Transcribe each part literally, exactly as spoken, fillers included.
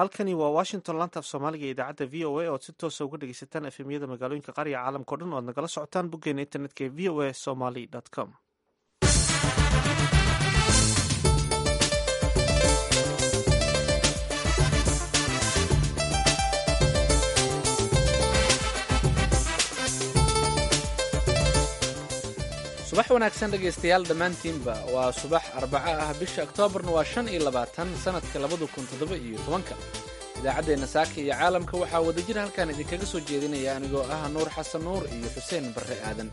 halkani waa washington laanta af soomaaliga ee idaacadda v o a ood si toosa uga dhegeysataan efemyada magaalooyinka qaariga caalamka o dhan o ad nagala socotaan boggeena internetka ee v o a somaly com. subax wanaagsan dhegaystayaal dhammaantiinba waa subax arbaco ah bisha oktoobarna waa shan iyo labaatan sannadka labada kun toddoba iyo tobanka idaacaddeenna saaka iyo caalamka waxaa wadajir halkaan idinkaga soo jeedinaya anigoo ah nuur xasan nuur iyo xuseen barre aadan.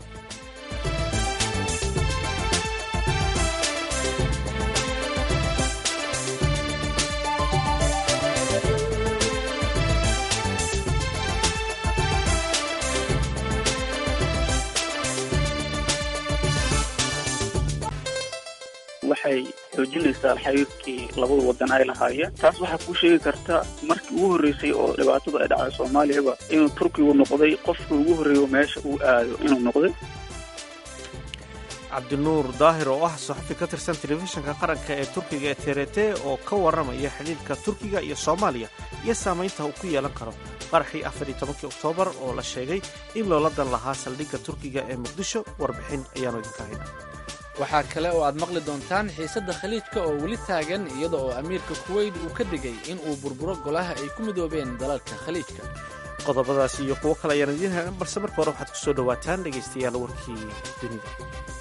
waxay xoojinaysaa xiriirkii labada wadan ay lahaayeen. taas waxaa kuu sheegi karta markii ugu horreysay oo dhibaatada ay dhacday soomaaliyaba inuu turkigu noqday qofka ugu horreeyo meesha uu aado inuu noqday. cabdinuur daahir oo ah saxafi ka tirsan telefishinka qaranka ee turkiga ee t r t oo ka warramaya xidhiirka turkiga iyo soomaaliya iyo saamaynta uu ku yeelan karo qaraxii afar iyo tobankii oktoobar oo la sheegay in loola dan lahaa saldhigga turkiga ee muqdisho. warbixin ayaanu idinka hayna. waxaa kale oo aad maqli doontaan xiisadda khaliijka oo weli taagan iyada oo amiirka kuweyt uu ka digay in uu burburo golaha ay ku midoobeen dalalka khaliijka. qodobadaasi iyo kuwo kale ayaan idiin hayn balse marka hore waxaad ku soo dhowaataan dhegaystayaal warkii dunida.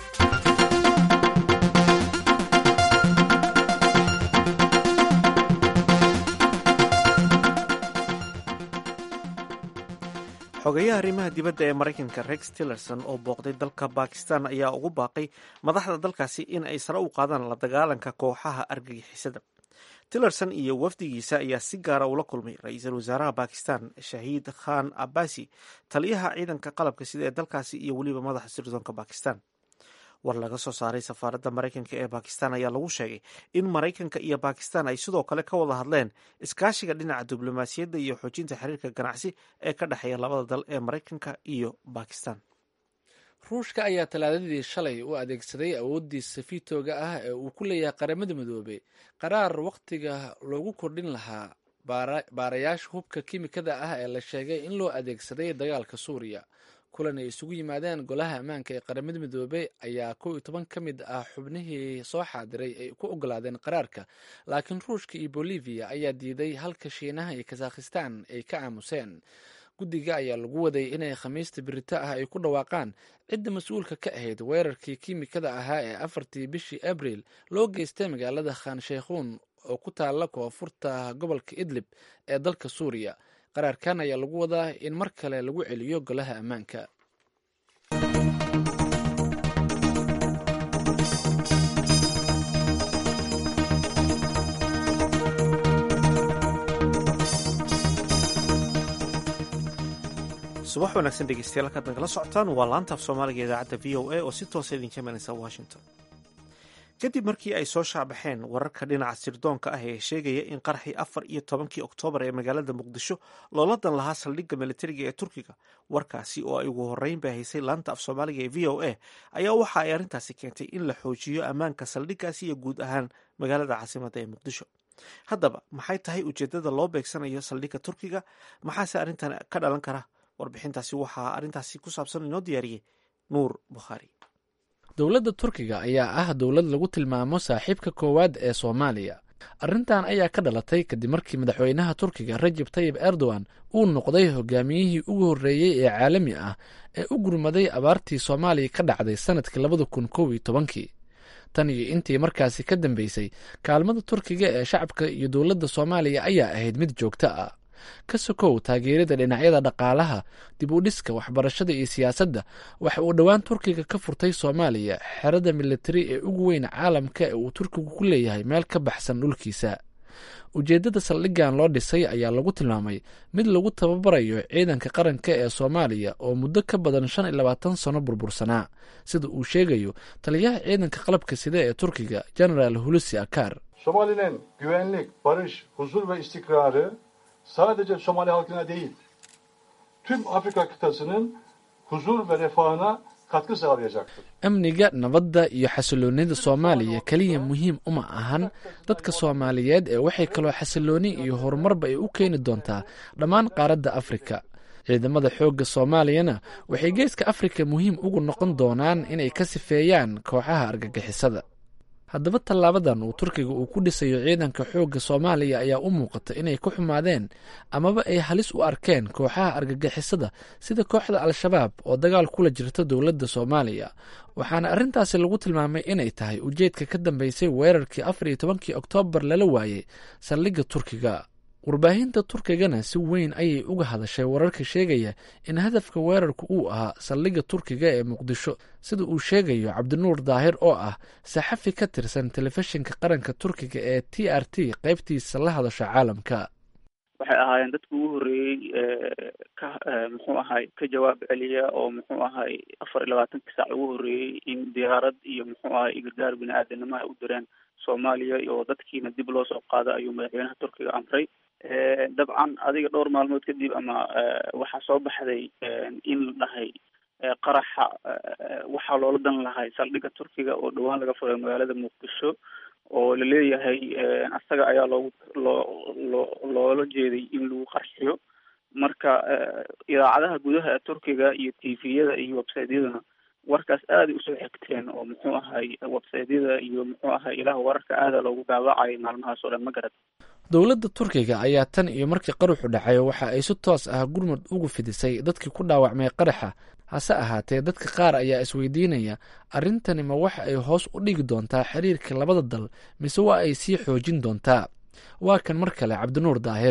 xogayaha arrimaha dibadda ee maraykanka rex tillerson oo booqday dalka bakistan ayaa ugu baaqay madaxda dalkaasi in ay sare u qaadaan la dagaalanka kooxaha argagixisada. tillerson iyo wafdigiisa ayaa si gaara ula kulmay ra-iisul wasaaraha bakistan shahiid khan abasi, taliyaha ciidanka qalabka sida ee dalkaasi iyo weliba madaxa sirdoonka bakistan. war laga soo saaray safaaradda maraykanka ee bakistan ayaa lagu sheegay in maraykanka iyo bakistan ay sidoo kale ka wada hadleen iskaashiga dhinaca diblomaasiyadda iyo xoojinta xiriirka ganacsi ee ka dhexeeya labada dal ee maraykanka iyo bakistan. ruushka ayaa talaadadii shalay u adeegsaday awooddiisa fiitooga ah ee uu ku leeyahay qaramada midoobey qaraar wakhtiga loogu kordhin lahaa baarayaasha hubka kiimikada ah ee la sheegay in loo adeegsaday dagaalka suuriya. kulan ay isugu yimaadeen golaha ammaanka ee qaramada midoobey ayaa kow iyo toban ka mid ah xubnihii soo xaadiray ay ku ogolaadeen qaraarka, laakiin ruushka iyo bolivia ayaa diiday halka shiinaha iyo kazakhistan ay ka aamuseen. guddiga ayaa lagu waday inay khamiista birito ah ay ku dhawaaqaan cidda mas-uulka ka ahayd weerarkii kiimikada ahaa ee afartii bishii abriil loo geystay magaalada khan sheikhuun oo ku taalla koonfurta gobolka idlib ee dalka suuriya. qaraarkan ayaa lagu wadaa in mar kale lagu celiyo golaha ammaanka. subax wanaagsan dhegeystayaal halkaad nagala socotaan waa laanta af soomaaliga idaacadda v o a oo si toosa idinka imanaysa washington. kadib markii ay soo shaabaxeen wararka dhinaca sirdoonka ah ee sheegaya in qaraxii afar iyo tobankii oktoobar ee magaalada muqdisho loola dan lahaa saldhigga militariga ee turkiga, warkaasi oo ay ugu horreyn baahaysay laanta af soomaaliga ee v o a ayaa waxa ay arrintaasi keentay in la xoojiyo ammaanka saldhiggaasi iyo guud ahaan magaalada caasimadda ee muqdisho. haddaba maxay tahay ujeeddada loo beegsanayo saldhigga turkiga? maxaase arrintan ka dhalan kara? warbixintaasi waxaa arrintaasi ku saabsan inoo diyaariyey nuur bukhaari. dowladda turkiga ayaa ah dowlad lagu tilmaamo saaxiibka koowaad ee soomaaliya. arrintan ayaa ka dhalatay kadib markii madaxweynaha turkiga rajab tayib erdogan uu noqday hogaamiyihii ugu horreeyey ee caalami ah ee u gurmaday abaartii soomaaliya ka dhacday sannadkii labada kun kow iyo tobankii. tan iyo intii markaasi ka dambeysay kaalmada turkiga ee shacabka iyo dowladda soomaaliya ayaa ahayd mid joogto ah. ka sokow taageerada dhinacyada dhaqaalaha, dib u dhiska, waxbarashada iyo siyaasadda, waxa uu dhowaan turkiga ka furtay soomaaliya xerada militari ee ugu weyn caalamka ee uu turkigu ku leeyahay meel ka baxsan dhulkiisa. ujeeddada saldhiggan loo dhisay ayaa lagu tilmaamay mid lagu tababarayo ciidanka qaranka ee soomaaliya oo muddo ka badan shan iyo labaatan sano burbursanaa, sida uu sheegayo taliyaha ciidanka qalabka sida ee turkiga genaraal hulusi akar. Somali'nin güvenlik, barış, huzur ve istikrarı sadece Somali halkına değil, tüm Afrika kıtasının huzur ve refahına katkı sağlayacaktır. amniga nabadda iyo xasiloonida soomaaliya keliya muhiim uma ahan dadka soomaaliyeed ee waxay kaloo xasilooni iyo horumarba ay u keeni doontaa dhammaan qaaradda afrika. ciidamada xoogga soomaaliyana waxay geeska afrika muhiim ugu noqon doonaan inay ka sifeeyaan kooxaha argagixisada. haddaba tallaabadan uu turkiga uu ku dhisayo ciidanka xoogga soomaaliya ayaa u muuqata inay ku xumaadeen amaba ay halis u arkeen kooxaha argagixisada sida kooxda al-shabaab oo dagaal kula jirta dowladda soomaaliya, waxaana arrintaasi lagu tilmaamay inay tahay ujeedka ka dambeysay weerarkii afar iyo tobankii oktoobar lala waayey saldhigga turkiga. warbaahinta turkigana si weyn ayay uga hadashay wararka sheegaya in hadafka weerarku uu ahaa saldhigga turkiga ee muqdisho, sida uu sheegayo cabdinuur daahir oo ah saxafi ka tirsan telefishinka qaranka turkiga ee t r t qaybtiisa la hadasha caalamka. waxay ahaayeen dadka ugu horreeyey ka muxuu ahay ka jawaab celiya oo muxuu ahay afar iyo labaatankii saac ugu horreeyey in diyaarad iyo muxuu ahay gargaar bini aadanimo ay u direen soomaaliya oo dadkiina dib loo soo qaado ayuu madaxweynaha turkiga amray. dabcan adiga dhowr maalmood kadib ama waxaa soo baxday in la dhahay qaraxa waxaa loola dan lahay saldhigga turkiga oo dhawaan laga furay magaalada muqdisho oo laleeyahay asaga ayaa loogu loo loo loola jeeday in lagu qarxiyo. marka idaacadaha gudaha ee turkiga iyo tviyada iyo websiteyadana warkaas aaday usoo xigteen oo muxuu ahay websiteyada iyo muxuu ahay ilaha wararka aada loogu daawacayay maalmahaas oo dhan ma garad. dowladda turkiga ayaa tan iyo markii qaruxu dhacay waxa ay si toos ah gurmud ugu fidisay dadkii ku dhaawacmay qaraxa. hase ahaatee dadka qaar ayaa isweydiinaya arrintani ma waxa ay hoos u dhigi doontaa xiriirka labada dal mise waa ay sii xoojin doontaa. waa kan mar kale cabdinuur daahir.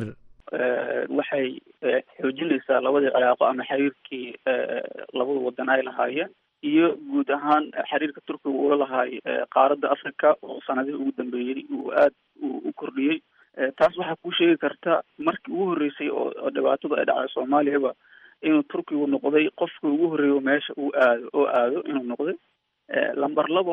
waxay xoojinaysaa labadii cilaaqo ama xiriirkii labada wadan ay lahaayeen iyo guud ahaan xiriirka turkiga uula lahaay qaaradda africa oo sanadihii ugu dambeeyey uu aad u kordhiyey. taas waxaa kuu sheegi karta markii ugu horreysay oo dhibaatada ay dhacday soomaaliyaba inuu turkigu noqday qofka ugu horreeyo meesha uu aado oo aado inuu noqday. lamber labo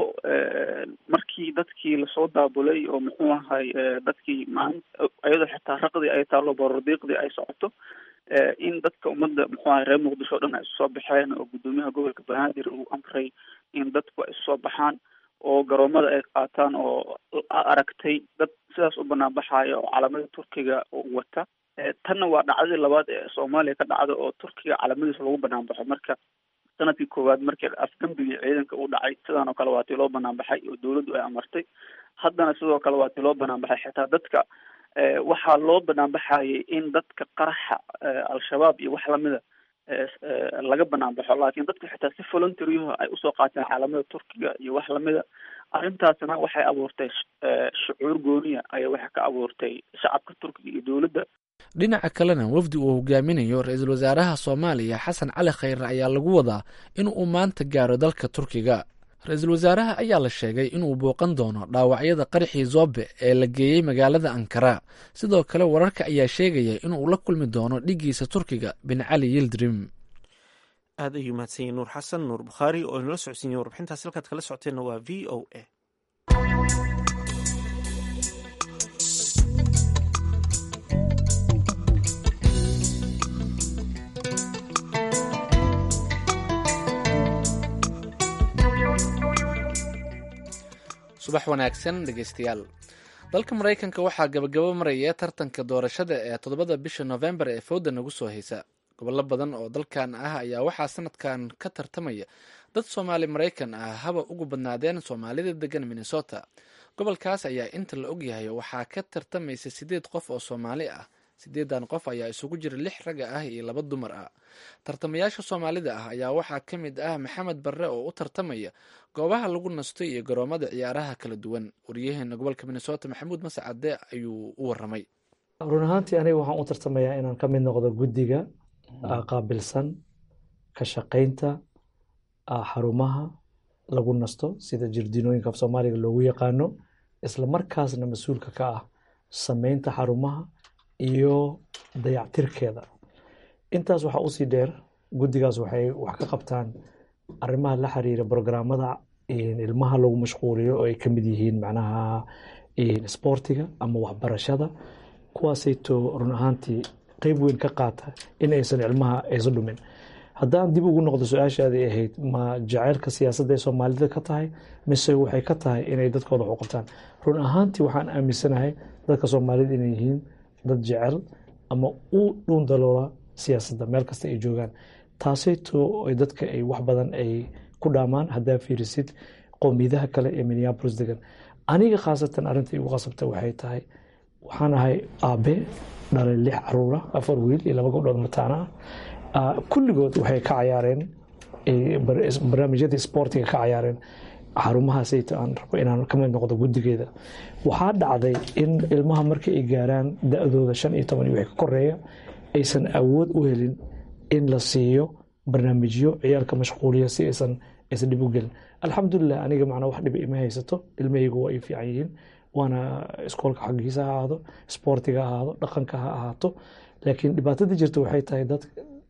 markii dadkii lasoo daabulay oo muxuu ahay dadkii maalin iyadoo xitaa raqdii ay taalo borordiiqdii ay socoto in dadka ummadda muxuu ahay reer muqdisho o dhan ay isu soo baxeen oo guddoomiyaha gobolka banaadir uu amray in dadku ay isu soo baxaan oo garoomada ay qaataan oo aragtay dad sidaas u banaan baxaaya oo calamada turkiga wata. tanna waa dhacdadii labaad ee soomaaliya ka dhacda oo turkiga calamadiisa lagu banaan baxo. marka sanadkii koowaad markii afgambigii ciidanka uu dhacay sidaan oo kale waa tii loo banaan baxay oo dawladdu ay amartay. haddana sidoo kale waa tii loo banaan baxay. xitaa dadka waxaa loo banaan baxayay in dadka qaraxa al-shabaab iyo wax lamida laga banaan baxo, laakiin dadku xitaa si voluntaryaho ay usoo qaateen caalamada turkiga iyo wax lamida. arrintaasna waxay abuurtay shucuur gooniya ayaa waxay ka abuurtay shacabka turkiga iyo dowladda. dhinaca kalena wafdi uu hogaaminayo ra-iisul wasaaraha soomaaliya xasan cali khayre ayaa lagu wadaa in uu maanta gaaro dalka turkiga. ra-iisul wasaaraha ayaa la sheegay inuu booqan doono dhaawacyada qaraxii zoobe ee la geeyey magaalada ankara. sidoo kale wararka ayaa sheegaya inuu la kulmi doono dhigiisa turkiga bin cali yildirim. aad ayuu mahadsan yahay nuur xasan nuur bukhaari oo inala socodsiinyay warbixintaas. halkaad kala socoteenna waa v o a. subax wanaagsan dhegeystayaal. dalka maraykanka waxaa gabagabo maraya tartanka doorashada ee toddobada bisha noofembar ee fowda nagu soo haysa. gobollo badan oo dalkan ah ayaa waxaa sanadkan ka tartamaya dad soomaali maraykan ah haba ugu badnaadeen soomaalida degan minnesota. gobolkaas ayaa inta la ogyahay waxaa ka tartamaysa sideed qof oo soomaali ah. sideedan qof ayaa isugu jira lix ragga ah iyo laba dumar ah. tartamayaasha soomaalida ah ayaa waxaa ka mid ah maxamed barre oo u tartamaya goobaha lagu nasto iyo garoomada ciyaaraha kala duwan. wariyaheena gobolka minnesota maxamuud mascade ayuu u waramay. run ahaantii aniga waxaan u tartamayaa inaan ka mid noqdo guddiga qaabilsan ka shaqaynta xarumaha lagu nasto sida jirdinooyinka af soomaaliga loogu yaqaano, isla markaasna mas-uulka ka ah sameynta xarumaha iyo dayactirkeeda. intaas waxaa usii dheer guddigaas waxay wax ka qabtaan arrimaha la xiriira brograamada ilmaha lagu mashquuliyo oo ay ka mid yihiin macnaha sportiga ama waxbarashada, kuwaasayto run ahaantii qeyb weyn ka qaata in aysan ilmaha aysan dhumin. haddaan dib ugu noqdo su-aashaadii ahayd ma jaceylka siyaasadda ee soomaalida ka tahay mise waxay ka tahay inay dadkooda wax u qabtaan run ahaantii waxaan aaminsanahay dadka soomaalida inay yihiin dad jecel ama u dhuun daloola siyaasadda meel kasta ay joogaan taasayto ay dadka ay wax badan ay ku dhaamaan haddaa fiirisid qowmiyadaha kale ee Minneapolis degan aniga khaasatan arrinta igu qasabta waxay tahay waxaan ahay aabe dhalay lix caruura afar wiil iyo laba gabdhood mataana ah kulligood waxay ka cayaareen barnaamijyada sportiga ka cayaareen xarumahaasayta aan rabo inaan ka mid noqdo guddigeeda waxaa dhacday in ilmaha marka ay gaaraan da-dooda shan iyo toban iyo wixii ka koreeya aysan awood u helin in la siiyo barnaamijyo ciyaalka mashquuliya si aysan aysan dhib u gelin alxamdulilah aniga macnaa wax dhib ima haysato ilmahaygu waa ay fiican yihiin waana iskoolka xaggiisa ha ahaado sportiga ha ahaado dhaqanka ha ahaato laakiin dhibaatada jirta waxay tahay dad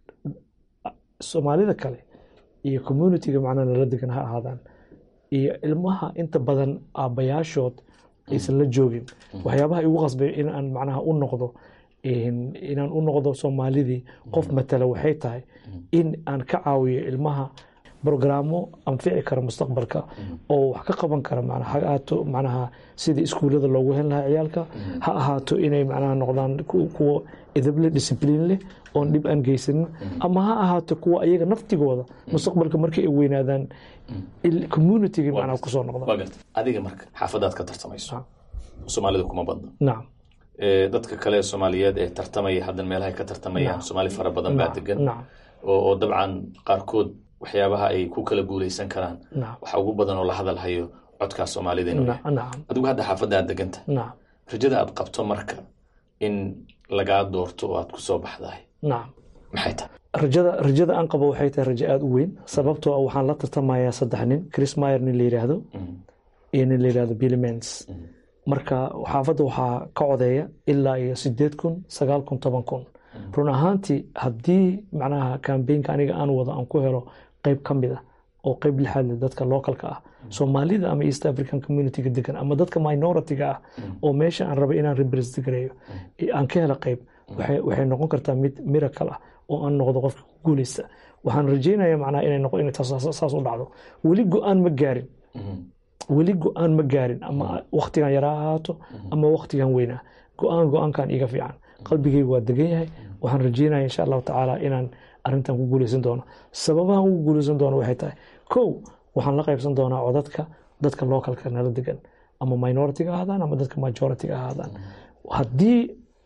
soomaalida kale iyo communitiga macnaa nala degan ha ahaadaan iyo ilmaha inta badan aabbayaashood aysan la joogin waxyaabaha igu qasbay in aan macnaha u noqdo inaan u noqdo soomaalidii qof matala waxay tahay in aan ka caawiyo ilmaha brogrammo anfici kara mustaqbalka oo wax ka qaban kara macnaha ha ahaato macnaha sidii iskuullada loogu heli lahaa ciyaalka ha ahaato inay macnaha noqdaan kuwa edable discipline leh oon dhib aan geysanin ama ha ahaato kuwa ayaga naftigooda mustaqbalka markay ay weynaadaan communitiga macnaha kusoo noqdaan adiga marka xaafadaad ka tartamayso soomaalida kuma badna nacam dadka kale Soomaaliyeed ee tartamaya hadan meelaha ka tartamayaan Soomaali fara badan baa degan oo dabcan qaarkood waxyaabaha ay ku kala guuleysan karaan waxa ugu badan oo la hadal hayo codka Soomaalida inuu adigu hadda xaafada deganta rajada aad qabto marka in laga doorto oo aad ku soo baxday naam maxay tahay rajada rajada aan qabo waxay tahay rajo aad u weyn sababtoo ah waxaan la tartamayaa saddex nin Chris Meyer nin la yiraahdo iyo nin la yiraahdo Billy Mans marka xaafadda waxaa ka codeeya ilaa iyo sideed kun sagaal kun toban kun run ahaantii haddii macnaha campaignka aniga aan wado aan ku helo qayb ka mid ah oo qayb lixaad leh dadka localka ah Soomaalida ama East African community-ga degan ama dadka minority-ga ah oo meesha aan rabo inaan represent gareeyo aan ka helo qayb waxay waxay noqon kartaa mid miracle ah oo aan noqdo qofka ku guuleysta waxaan rajaynayaa macnaha inay noqon inay saas u dhacdo weli go'aan ma gaarin weli go-aan ma gaarin ama waqtigan yaraa ahaato ama waqtigan weynaa go-aan go-aankan iga fiican qalbigaygu waa degan yahay waxaan rajeynaya insha allahu tacaala inaan arrintan ku guuleysan doono sababahan ugu guuleysan doono waxay tahay kow waxaan la qaybsan doonaa codadka dadka localka nala degan ama minority-ga ahaadaan ama dadka majority-ga ahaadaan haddii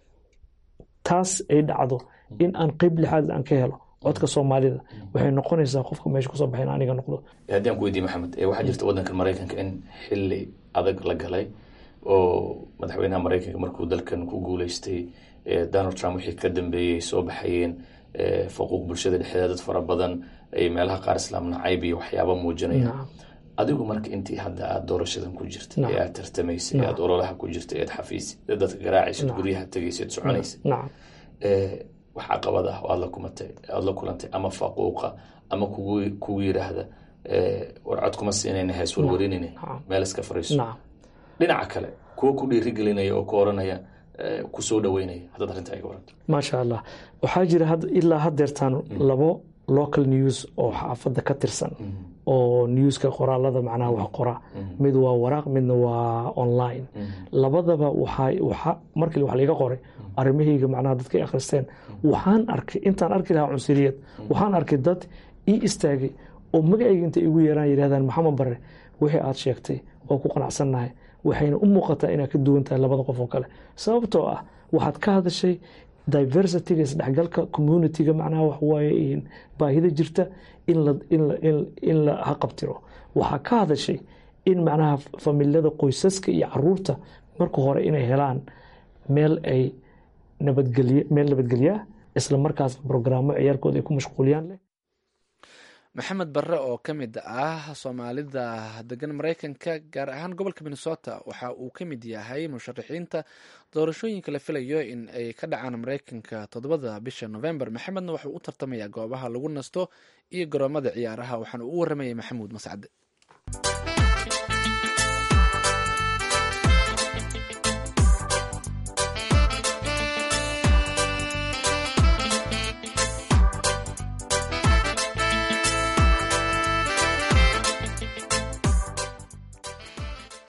taas ay dhacdo in aan qayb lixaad aan ka helo codka Soomaalida waxay noqonaysaa qofka meesha kusoo baxayna aniga noqdo haddii aan ku weydiiyo Maxamed ee waxa jirta wadanka Mareykanka in xilli adag la galay oo madaxweynaha Mareykanka markuu dalkan ku guuleystay Donald Trump wixii ka dambeeyay soo baxayeen xuquuq bulshada dhexdeeda dad fara badan ay meelaha qaar islaam nacayb iyo waxyaabo muujinaya adigu marka intii hadda aad doorashadan ku jirtay ee aad tartamaysay aad ololaha ku jirtay aad xafiis dadka garaacaysid guryaha tagaysid soconaysay ee waxa qabad ah oo aad la kumatay aad la kulantay ama faquuqa ama kugu kugu yiraahda ee warcad kuma siinayna hees warwarinayna meel iska fariiso dhinaca kale kuwa ku dhiirigelinaya oo kooranaya ku soo dhaweynaya hadda arinta ay waranto ma sha Allah waxa jira had ilaa hadeertaan labo local news oo xaafada ka tirsan oo newska qoraalada macnaha wax qora mid waa waraaq midna waa online labadaba waxa waxa markii wax laga qoray arimahayga macnaha dadka ay akhristeen waxaan arkay intaan arki lahaa cunsuriyad waxaan arkay dad ii istaagay oo magacayga inta igu yeeraan yiraahdaan Maxamed Barre wixii aad sheegtay oo ku qanacsanahay waxayna u muuqataa inaad ka duwan tahay labada qof oo kale sababtoo ah waxaad ka hadashay diversity-ga isdhexgalka community-ga macnaha wax waaye in baahida jirta in la in la in la haqabtiro waxa ka hadashay in macnaha familiyada qoysaska iyo caruurta marka hore inay helaan meel ay nabadgelyo meel nabadgelyo isla markaas programmo ciyaarkooda ay ku mashquuliyaan leh maxamed barre oo ka mid ah soomaalida degan maraykanka gaar ahaan gobolka minnesota waxa uu ka mid yahay musharaxiinta doorashooyinka la filayo in ay ka dhacaan maraykanka toddobada bisha november maxamedna waxuu u tartamayaa goobaha lagu nasto iyo garoomada ciyaaraha waxaana uu waramayay maxamuud mascade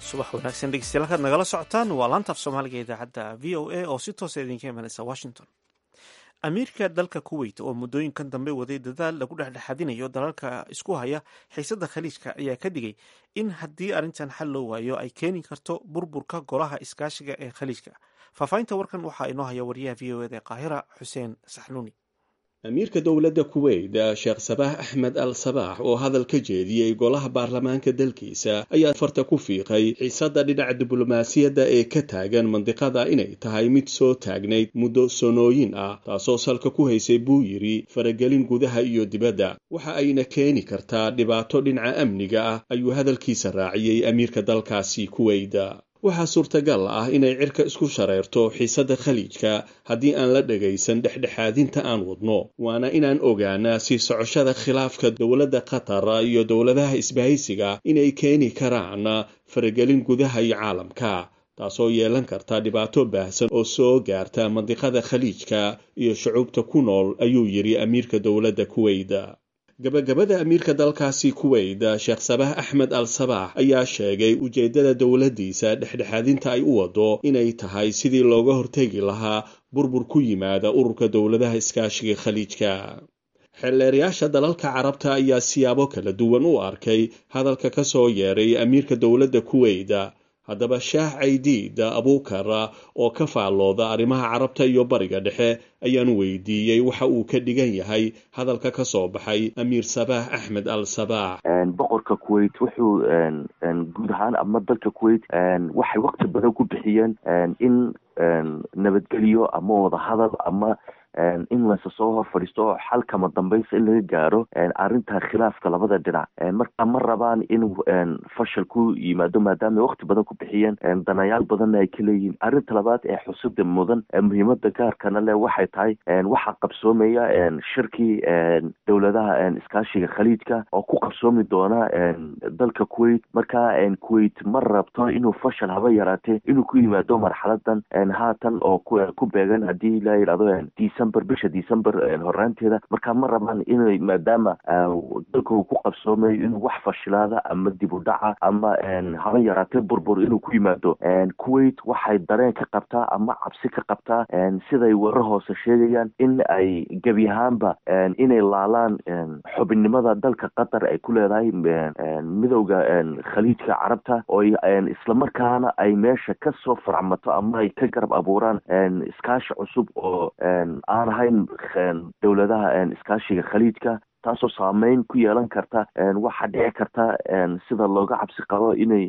subax wanaagsan dhegeystayaal halkaad nagala socotaan waa laanta af soomaaliga idaacadda v o a oo si toosa idinka imanaysa washington. amiirka dalka kuweyt oo muddooyinkan dambe waday dadaal lagu dhexdhexadinayo dalalka isku haya xiisadda khaliijka ayaa ka digay in haddii arrintan xal loo waayo ay keeni karto burburka golaha iskaashiga ee khaliijka. faahfaahinta warkan waxaa inoo haya wariyaha v o eda ee qaahira xuseen saxnuuni. amiirka dowladda kuweyt sheekh sabaax axmed al sabaax oo hadal ka jeediyey golaha baarlamaanka dalkiisa ayaa farta ku fiiqay xiisadda dhinaca diblomaasiyadda ee ka taagan mandiqada inay tahay mid soo taagnayd muddo sanooyin ah taasoo salka ku haysay buu yidhi faragelin gudaha iyo dibadda waxa ayna keeni kartaa dhibaato dhinaca amniga ah ayuu hadalkiisa raaciyey amiirka dalkaasi kuweyt. waxaa suurtagal ah inay cirka isku shareerto xiisadda khaliijka haddii aan la dhagaysan dhexdhexaadinta aan wadno waana inaan ogaanaa sii socoshada khilaafka dowladda qatar iyo dowladaha isbahaysiga inay keeni karaan faragelin gudaha iyo caalamka taasoo yeelan karta dhibaato baahsan oo soo gaarta mandiqada khaliijka iyo shucuubta ku nool ayuu yidhi amiirka dowladda kuweyt. gabagabada amiirka dalkaasi kuweyt sheekh sabaax axmed al sabaax ayaa sheegay ujeeddada dowladdiisa dhexdhexaadinta ay u wado inay tahay sidii looga hortegi lahaa burbur ku yimaada ururka dowladaha iskaashiga khaliijka. xeelleerayaasha dalalka carabta ayaa siyaabo kala duwan u arkay hadalka ka soo yeeray amiirka dowladda kuweyt. haddaba shaah caydiid abuukar oo ka faallooda arrimaha carabta iyo bariga dhexe ayaan weydiiyey waxa uu ka dhigan yahay hadalka ka soo baxay amiir sabaax axmed al sabaax. boqorka kuweyt wuxuu guud ahaan ama dalka kuweyt waxay waqti badan ku bixiyeen in nabadgelyo ama wadahadal ama in lasa soo hor fadhiisto oo xalkama dambaysa in laga gaaro arrinta khilaafka labada dhinac marka ma rabaan inuu fashal ku yimaado maadaama waqti badan ku bixiyeen danayaal badanna ay ka leeyihiin. arrinta labaad ee xusida mudan muhiimada gaarkana leh waxay tahay waxaa qabsoomaya shirkii dowladaha iskaashiga khaliijka oo ku qabsoomi doona dalka kuweyt. marka kuweyt ma rabto inuu fashal haba yaraatee inuu ku yimaado marxaladan haatan oo ku beegan haddii la yidhahdo december bisha december horaanteeda. marka ma rabaan inay maadaama dalka uu ku qabsoomayo inuu wax fashilaada ama dib u dhaca ama haba yaraatee burbur inuu ku yimaado. kuweyt waxay dareen ka qabtaa ama cabsi ka qabtaa siday warar hoose sheegayaan in ay gebi ahaanba inay laalaan xubinnimada dalka qatar ay ku leedahay midowda khaliijka carabta oo islamarkaana ay meesha ka soo farcmato ama ay ka garab abuuraan iskaashi cusub oo aan ahayn dowladaha iskaashiga khaliijka taasoo saameyn ku yeelan karta. waxaa dhici karta sida looga cabsi qabo inay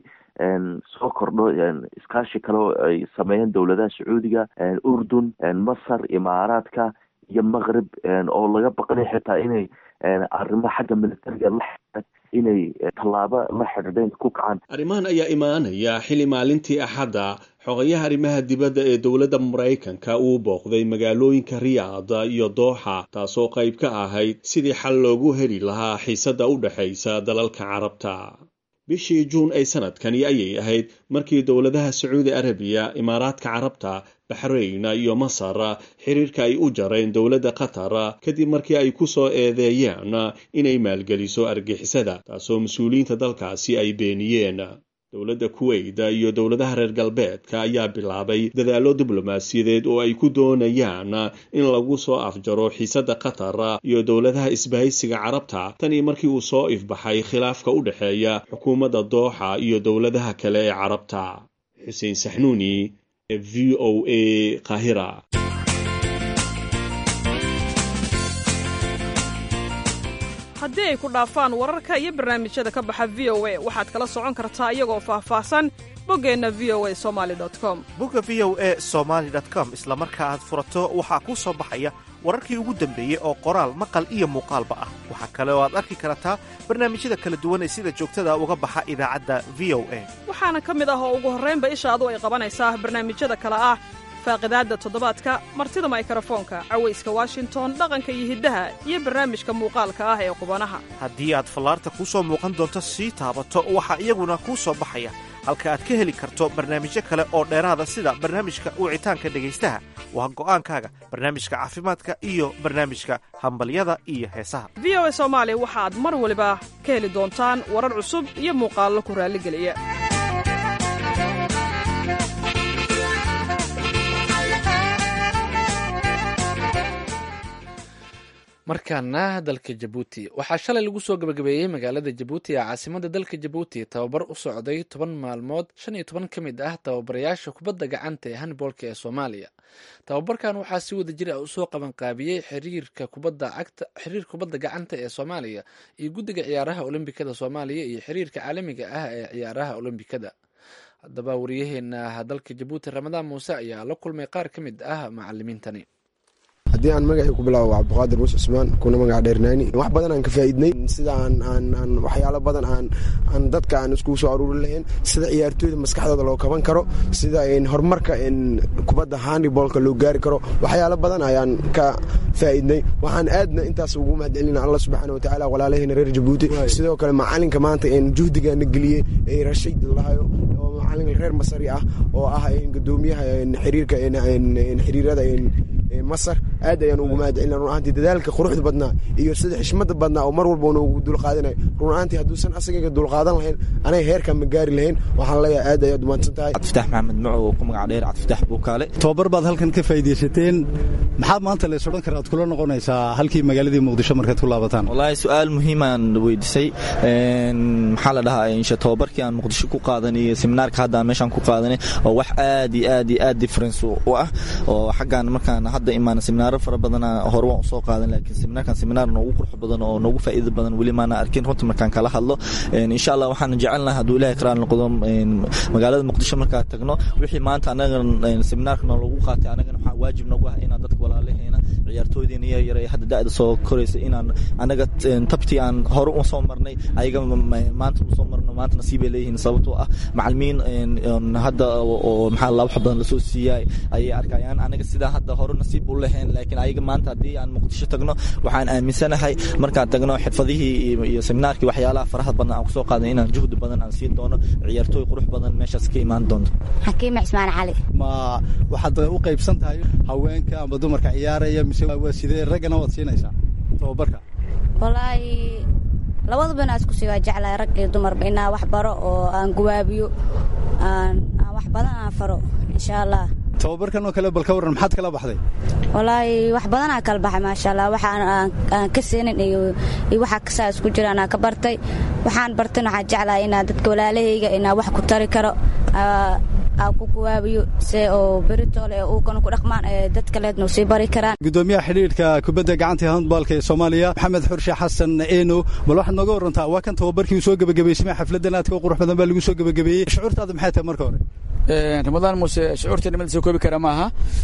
soo kordho iskaashi kale oo ay sameeyeen dowladaha sacuudiga, urdun, masar, imaaraadka iyo maqrib oo laga baqanay xitaa inay arrimo xagga militariga la xiriira inay tallaabo la xidhiidheen ku kacaan. arrimahan ayaa imaanaya xili maalintii axadda xogayaha arrimaha dibadda ee dowladda maraykanka uu booqday magaalooyinka riyaad iyo dooxa taasoo qayb ka ahayd sidii xal loogu heli lahaa xiisadda u dhexaysa dalalka carabta. bishii juun ay sanadkani ayay ahayd markii dowladaha sacuudi arabiya, imaaraadka carabta, baxrayn iyo masar xiriirka ay u jareen dowladda qatar kadib markii ay ku soo eedeeyeen inay maalgeliso argixisada taasoo mas-uuliyiinta dalkaasi ay beeniyeen. dowladda kuweyt iyo dowladaha reer galbeedka ayaa bilaabay dadaallo diblomaasiyadeed oo ay ku doonayaan in lagu soo afjaro xiisadda qatar iyo dowladaha isbahaysiga carabta tan iyo markii uu soo ifbaxay khilaafka u dhexeeya xukuumadda dooxa iyo dowladaha kale ee carabta. xuseen saxnuuni, v o a, qaahira. haddii ay ku dhaafaan wararka iyo barnaamijyada ka baxa v o a waxaad kala socon kartaa iyagoo faahfaahsan boggeenna v o a somaali com. bogga v o a somaali com isla marka aad furato waxaa kuu soo baxaya wararkii ugu dambeeyey oo qoraal maqal iyo muuqaalba ah. waxaa kale oo aad arki kartaa barnaamijyada kala duwan ee sida joogtada uga baxa idaacadda v o a. waxaana ka mid ah oo ugu horraynba ishaadu ay qabanaysaa barnaamijyada kale ah faaqidaadda toddobaadka, martida maykarafoonka, cawayska washington, dhaqanka iyo hiddaha iyo barnaamijka muuqaalka ah ee qubanaha. haddii aad fallaarta kuu soo muuqan doonto sii taabato waxaa iyaguna kuu soo baxaya halka aad ka heli karto barnaamijyo kale oo dheeraada sida barnaamijka wicitaanka dhegaystaha, waa go'aankaaga, barnaamijka caafimaadka iyo barnaamijka hambalyada iyo heesaha. v o a soomaali waxaad mar waliba ka heli doontaan warar cusub iyo muuqaallo ku raalligeliya. markaana dalka jabuuti waxaa shalay lagu soo gabagabeeyey magaalada jabuuti ee caasimada dalka jabuuti tababar u socday toban maalmood shan iyo toban ka mid ah tababarayaasha kubadda gacanta ee handboolka ee soomaaliya. tababarkan waxaa si wada jir ah usoo qabanqaabiyey xiriirka kubadda cagta xiriirka kubadda gacanta ee soomaaliya iyo guddiga ciyaaraha olombikada soomaaliya iyo xiriirka caalamiga ah ee ciyaaraha olombikada. haddaba wariyaheena dalka jabuuti ramadaan muuse ayaa la kulmay qaar ka mid ah macalimiintani. haddii aan magacii ku bilaabo cabdiqaadir muuse cusmaan kuna magaca dheernayni wax badan aan ka faa'iidnay sida aan aan aan waxyaalo badan aan aan dadka aan iskugu soo aruurin lahayn sida ciyaartooyda maskaxdooda loo kaban karo sida in horumarka in kubadda handballka loo gaari karo waxyaalo badan ayaan ka faa'iidnay waxaan aadna intaas ugu mahadcelinaa Allah subxaanahu wa ta'aala walaalaheena reer Jabuuti sidoo kale macalinka maanta in juhdigaana geliyay ee Rashid Lahayo oo macalin reer Masri ah oo ah in gudoomiyaha in xiriirka in in xiriirada in Masar aad ayaan ugu mahadcelinaa run ahaantii dadaalka quruxda badnaa iyo sida xishmada badnaa oo mar walba uu ugu dul qaadanay run ahaantii hadduusan asaga dul qaadan lahayn anay heerkan ma gaari lahayn waxaan leeyahay aad ayaad dumaansan tahay. Cabdifataax Maxamed Macow oo ku magac dheer Cabdifataax Buukaale tababar baad halkan ka faa'iideysateen maxaad maanta la soo dhan karaa kula noqonaysaa halkii magaaladii Muqdisho markaad ku laabataan? Wallahi su'aal muhiim aan weydiisay een maxaa la dhahaa in tababarkii aan Muqdisho ku qaadanay seminaarka hadda meeshan ku qaadanay oo wax aad iyo aad iyo aad difference u ah oo xaggan markaan hadda imaan seminaar fara badan hore waan soo qaadan laakiin seminaarkan seminaar noogu qurux badan oo noogu faa'iido badan wali maana arkin runtii markaan kala hadlo insha Allah waxaan jecelnahay haduu Ilaahay karaan noqdo magaalada Muqdisho markaan tagno wixii maanta anaga seminaarka noogu qaatay anaga waxa waajib noogu ah inaan dadka walaalaheena ciyaartooydeena iyo yaray hadda da'da soo koraysa inaan anaga tabti aan hore u soo marnay ayaga maanta u soo marno maanta nasiib ay leeyihiin sababtoo ah macallimiin hadda oo maxaa la wax badan la soo siiyay ay arkayaan anaga sida hadda hore nasiib u leh laakiin ayaga maanta hadii aan Muqdisho tagno waxaan aaminsanahay markaan tagno xirfadihii iyo seminaarkii waxyaalaha faraha badan aan ku soo qaadan inaan juhdi badan aan siin doono ciyaartooy qurux badan meeshaas ka imaan doonto. Xakiim Ismaan Cali ma waxaad u qaybsan tahay haweenka ama dumarka ciyaaraya mise waa sidee ragana waad siinaysaa tababarka? Wallahi labadaba aan isku sii jeclahay rag iyo dumarba inaan wax baro oo aan gubaabiyo aan wax badan aan faro insha Allah. tababarkan oo kale bal ka waran maxaad kala baxday? Wallahi wax badan aan kala baxay ma sha Allah waxaan aan ka seenin iyo waxa ka saas ku jira aan ka bartay waxaan bartay waxa jeclahay inaan dadka walaalahayga inaan wax ku tari karo aan ku kuwaabiyo see oo beritoole oo kan ku dhaqmaan dadka leedno sii bari karaan. Gudoomiyaha xiriirka kubadda gacanta handballka ee Soomaaliya Maxamed Xurshe Xasan Eeno bal waxaad nooga warantaa waa kan tababarkii soo gabagabeeyay xafladan aad ka qurux badan baa lagu soo gabagabeeyay shucuurtaada maxay tahay marka hore? Ramadaan Muuse shucuurteena meel soo koobi kara maaha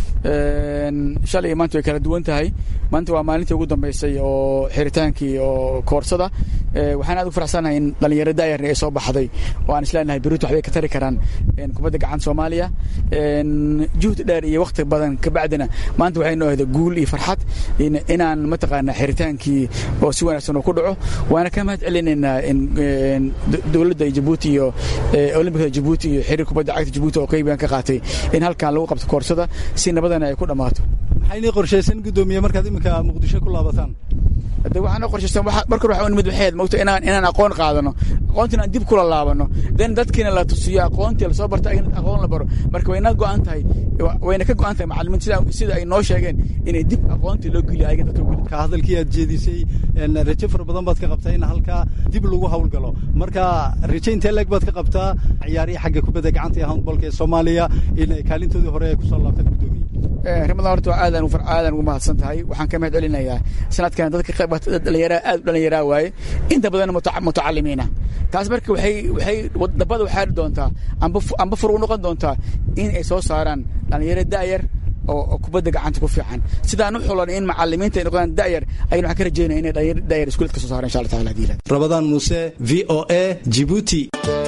shalay maanta way kala duwan tahay maanta waa maalintii ugu dambeysay oo xiritaankii oo koorsada waxaan aad u faraxsanahay in dhalinyarada daayar ay soo baxday oo aan isleenahay berito waxbay ka tari karaan kubadda gacanta Soomaaliya juhdi dheer iyo waqti badan ka bacdina maanta waxay noo heday guul iyo farxad inaan mataqaana xiritaankii oo si wanaagsan ku dhaco waana ka mahad celinaynaa in dawladda Djibouti iyo Olimbikada Djibouti iyo xiriirka kubadda cagta Djibouti oo qayb ka qaatay in halkan lagu qabto koorsada si nabadan ay ku dhamaato. maxay qorshaysan gudoomiye markaad imika Muqdisho ku laabataan? hadda waxaan qorshaysan waxa marka waxaan nimid waxay moogto inaan inaan aqoon qaadano aqoontina dib kula laabano dan dadkina la tusiyo aqoontii la soo bartay in aqoon la baro marka wayna go'an tahay wayna ka go'an tahay macallimiinta sida sida ay noo sheegeen inay dib aqoontii loo geliyo ayaga dadka ka hadalkii aad jeedisay in rajo fara badan baad ka qabtay in halka dib lagu hawl galo marka rajo intee leeg baad ka qabtaa ciyaariyaha xagga kubadda gacanta ee handballka ee Soomaaliya in kaalintoodii hore ay ku soo laabtaan gudoomiye? Ramadaan horta aadan u farcaadan ugu mahadsan tahay waxaan ka mahad celinayaa sanadkan dadka qayb dhalinyarada aad dhalinyarada waaye inta badan mutacalimiina taas marka waxay waxay dabada waxay doontaa amba amba fur u noqon doontaa in ay soo saaraan dhalinyarada daayar oo kubadda gacanta ku fiican sidaan u xulan in macallimiinta ay noqdaan daayar aynu wax ka rajeynaa inay daayar iskuul ka soo saaraan insha Allah taala diila. Ramadaan Muuse V O A Djibouti.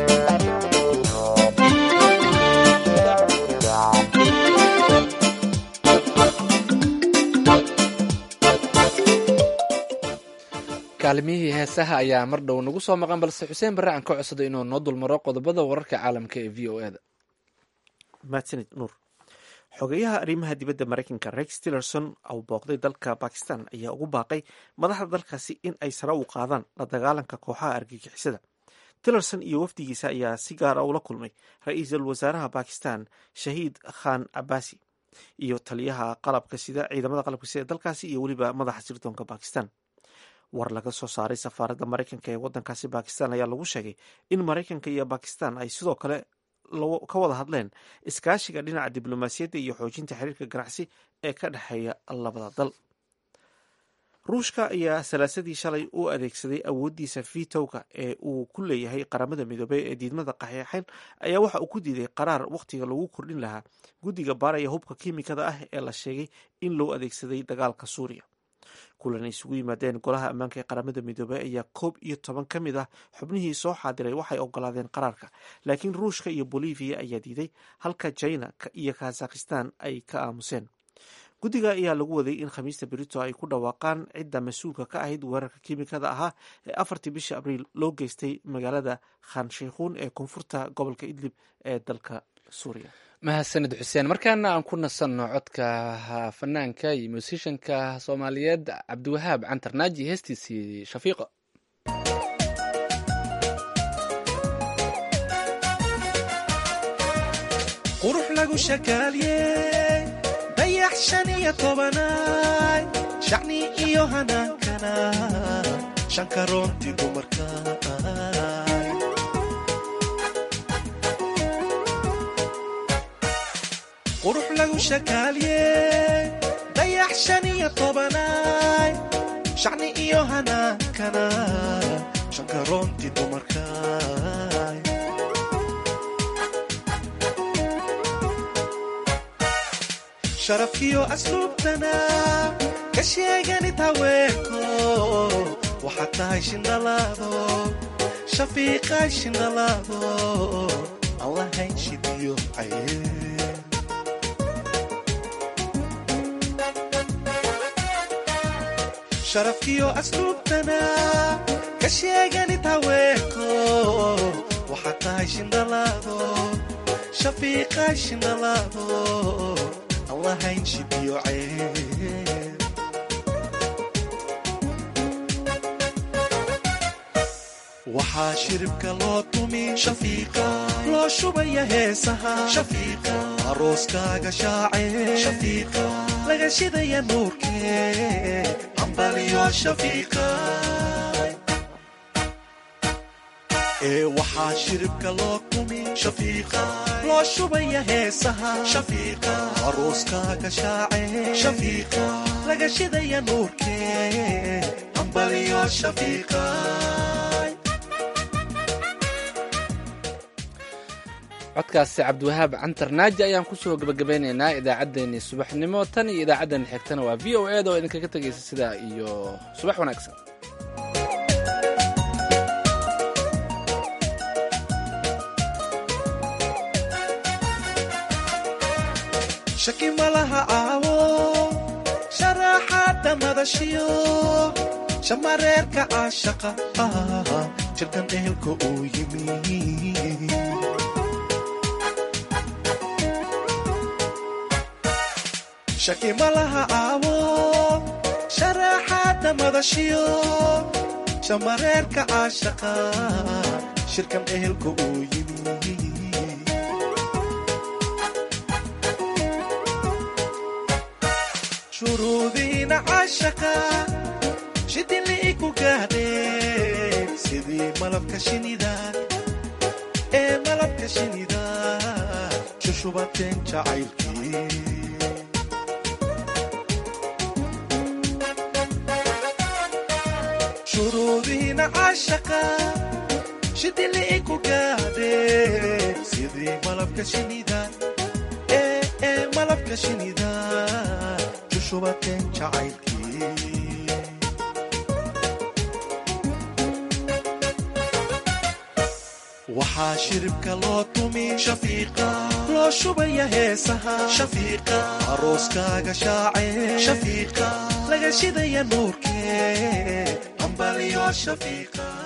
kaalmihii heesaha ayaa mar dhow nagu soo maqan balse xuseen barre aan ka codsaday inuu noo dulmaro qodobada wararka caalamka ee v o e-da. mahadsanid nuur. xogeyaha arrimaha dibadda maraykanka Rex Tillerson oo booqday dalka Bakistan ayaa ugu baaqay madaxda dalkaasi in ay sare u qaadaan la dagaalanka kooxaha argagixisada. Tillerson iyo wafdigiisa ayaa si gaar ah ula kulmay ra-iisul wasaaraha Bakistan Shahiid Khan Abbasi iyo taliyaha qalabka sida ciidamada qalabka sida dalkaasi iyo weliba madaxa sirdoonka bakistan. war laga soo saaray safaaradda maraykanka ee wadankaasi bakistan ayaa lagu sheegay in maraykanka iyo bakistan ay sidoo kale ka wada hadleen iskaashiga dhinaca diblomaasiyadda iyo xoojinta xiriirka ganacsi ee ka dhexeeya labada dal. ruushka ayaa salaasadii shalay u adeegsaday awooddiisa vitowga ee uu ku leeyahay qaramada midoobey ee diidmada qaxeexeyn ayaa waxa uu ku diiday qaraar wakhtiga lagu kordhin lahaa guddiga baaraya hubka kiimikada ah ee la sheegay in loo adeegsaday dagaalka suuriya. kulan ay isugu yimaadeen golaha ammaanka ee qaramada midoobey ayaa koob iyo toban ka mid ah xubnihii soo xaadiray waxay ogolaadeen qaraarka, laakiin ruushka iyo bolivia ayaa diiday halka china iyo kazakhistan ay ka aamuseen. guddiga ayaa lagu waday in khamiista berito ay ku dhawaaqaan cidda mas-uulka ka ahayd weerarka kiimikada ahaa ee afartii bishii abriil loo geystay magaalada khan sheikhuun ee koonfurta gobolka idlib ee dalka suuriya. mahadsanid xuseen. markaana aan ku nasanno codka fanaanka iyo musishanka soomaaliyeed cabdiwahaab cantar naaji heestiisii shafiiqo. qurux lagu shakaalye dayax shan iyo tobanaay shacni iyo hanaankana shankaroonti dumarkaay qurux lagu shakaalye dayax shan iyo tobanaay shacni iyo hanaankana shankaroonti dumarkaay sharafkiyo asluubtana ka sheeganid haweenko waxaad tahay shindhalaado shafiiqay shindhalaado aan lahayn shidiyo cayeen sharafkiyo asluubtana ka sheeganid haweenko waxaad tahay shindhalaado shafiiqay shindhalaado allahayn shidiyo ceen waxaa shiribka loo tumi shafiiqa loo shubaya heesaha shafiiqa arooskaaga shaacee shafiiqa laga shidaya nuurkee ambaliyo shafiiqa ee waxaa shiribka loo tumi shafiiqa loo shubaya heesaha shafiiqa arooskaaga shaacee shafiiqa laga shidaya nuurkee ambaliyo shafiiqa. codkaasi cabdiwahaab cantar naaji ayaan kusoo gabagabeynaynaa idaacaddeenii subaxnimo. tan iyo idaacaddan xigtana waa v o e da oo idinkaga tegaysa sidaa iyo subax wanaagsan. shaki malaha caawo sharaxaadda madashiyo shamareerka caashaqa ah jirkan ehelka uu yimi shaki malaha caawo sharaxaadda madashiyo shamareerka caashaqa shirkan ehelka uu yimi shuruudiina caashaqa shidili ku gaadheen sidii malabka shinida ee malabka shinida shushubateen jacaylkii shuruudiina caashaqa shidili ku gaadheen sidii malabka shinida ee ee malabka shinida shubateen jacaylkii waxaa shiribka loo tumi shafiiqa loo shubaya heesaha shafiiqa arooskaaga shaacee shafiiqa laga shidaya nuurkee ambaliyo shafiiqa.